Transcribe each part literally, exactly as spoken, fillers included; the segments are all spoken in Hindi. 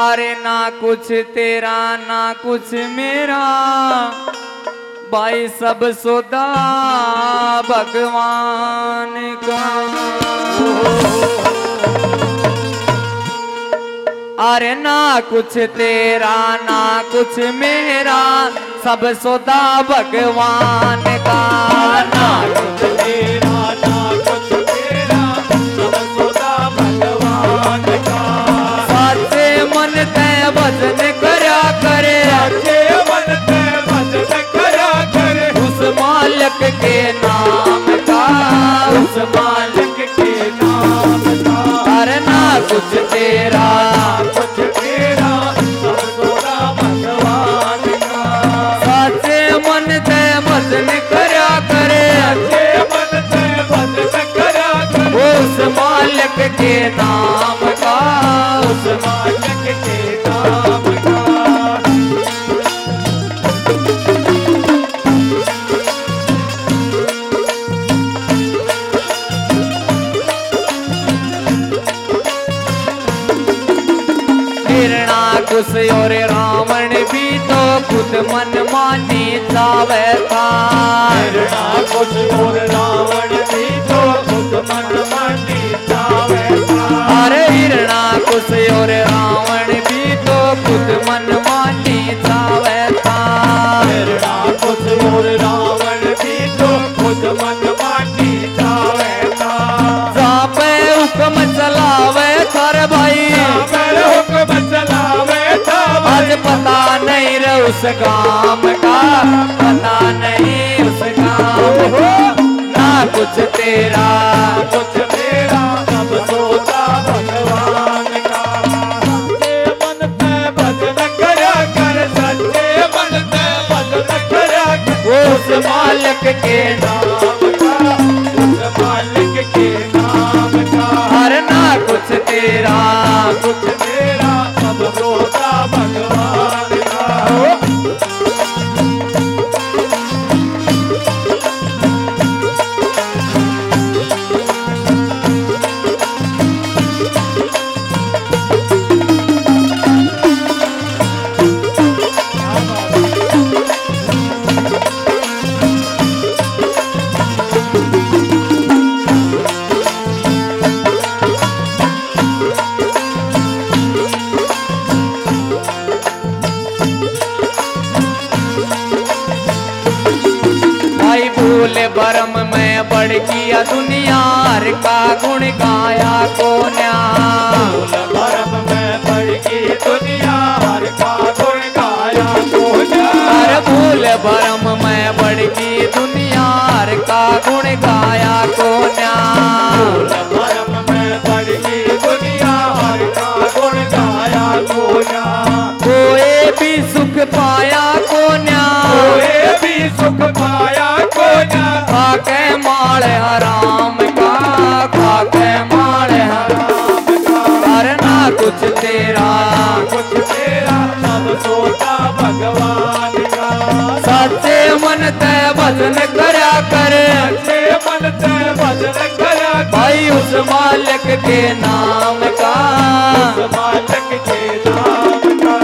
अरे ना कुछ तेरा ना कुछ मेरा, भाई सब सौदा भगवान का। अरे ना कुछ तेरा ना कुछ मेरा, सब सौदा भगवान का। ना कुछ तेरा ना कुछ मेरा, सब सौदा भगवान का। साचे मन ते भजन करया करे, साचे मन ते भजन करया करे, उस मालिक के नाम का, उस मालिक के नाम का। अरे ना कुछ तेरा कुछ तेरा, सब सौदा भगवान का। साचे मन ते भजन करया करे, साचे मन ते भजन करया करे, उस मालिक के नाम का, उस मालिक के नाम का। हिरणाकुश और रावण भी तो खुद मन मानी जावे था। हिरणाकुश और रावण भी तो खुद मन मानी जावे था। अरे हिरणाकुश और रावण भी तो खुद मन मानी जावे था। हिरणाकुश और रावण भी तो खुद मन मानी जावे था। जहाँ पे हुक्म चलावे थारे भाई, मेरे हुक्म चलावे था। आज पता नहीं रे उस काम का, पता नहीं उस काम का। ना कुछ तेरा कुछ मेरा, सब सौदा भगवान का। सच्चे मन ते भजन करया कर, सच्चे मन ते भजन करया कर, उस मालिक के नाम का, उस मालिक के नाम का। हर ना कुछ तेरा कुछ मेरा, सब सौदा भगवान का। भाई भूल भरम में बढ़ किया दुनिया, हर का गुण गाया को न्या। भूल भरम में पड़ गई दुनिया, हर का गुण गाया को न्या। हर भूल भरम में बढ़ गई दुनिया, हर का गुण गाया को न्या। भूल भरम में पड़ गई दुनिया, हर का गुण गाया को न्या। कोई भी सुख पाया को न्या, कोई भी सुख पाया को न्या। खाके माल हराम का, खाके माल हराम का। हर ना कुछ तेरा कुछ तेरा, सब सौदा भगवान का। सच्चे मन ते भजन करया करे, सच्चे मन ते भजन करया कर, भाई उस मालिक के नाम का, उस मालिक के नाम का।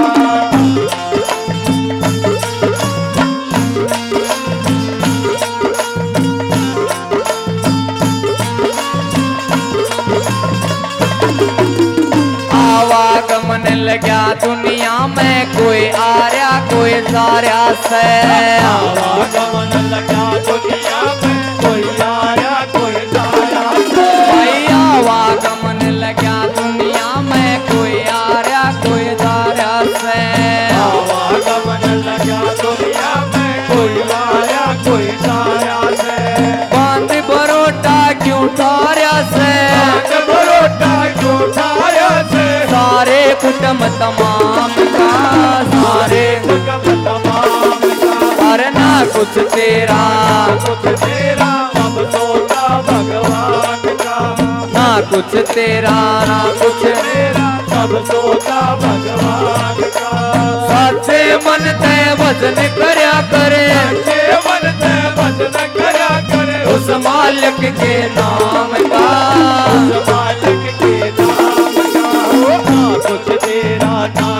आवागमन लग्या दुनिया में, कोई आर्या कोई सार्या से। आवागमन लगा दुनिया में, कोई आया कोई जाया से। भाई आवागमन लग्या दुनिया में, कोई आर्या कोई सार्या से। आवागमन लगा दुनिया में, कोई आया कोई जाया से। बांध बरोटा क्यों ठार्या से, बांध बरोटा क्यों ठाया से। सारे कुटुंब तमाम का, सारे हुक्म तमाम का। हर ना कुछ तेरा कुछ तेरा, अब सौदा भगवान का। ना कुछ तेरा ना कुछ मेरा, सब सौदा भगवान का। सच्चे मन ते भजन करया करे, सच्चे मन ते भजन करया करे, उस मालिक के नाम का, उस मालिक के नाम का। ना कुछ तेरा ना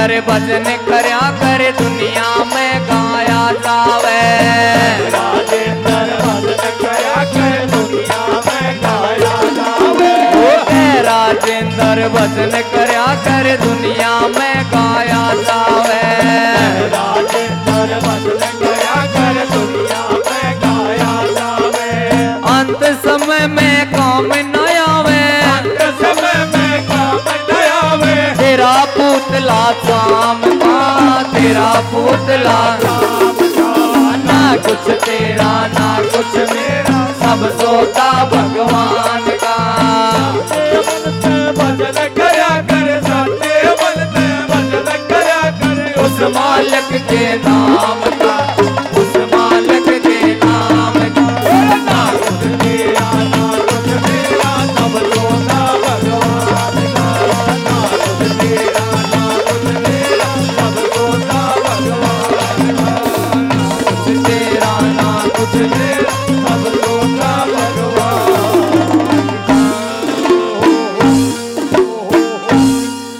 राजेंद्र भजन करया कर दुनिया में गाया जावे। राजेंद्र भजन करया कर दुनिया में गाया जावे। राजेंद्र भजन करया कर दुनिया में गाया जावे। राजेंद्र भजन करया कर दुनिया में गाया जावे। अंत समय में काम न आवे। अंत समय में काम न आवे। तेरा पुतला शाम का, तेरा पुतला ना कुछ तेरा ना कुछ मेरा, सब सोता भगवान का। भजन करया कर सत्य बनते, भजन करया कर उस मालिक के नाम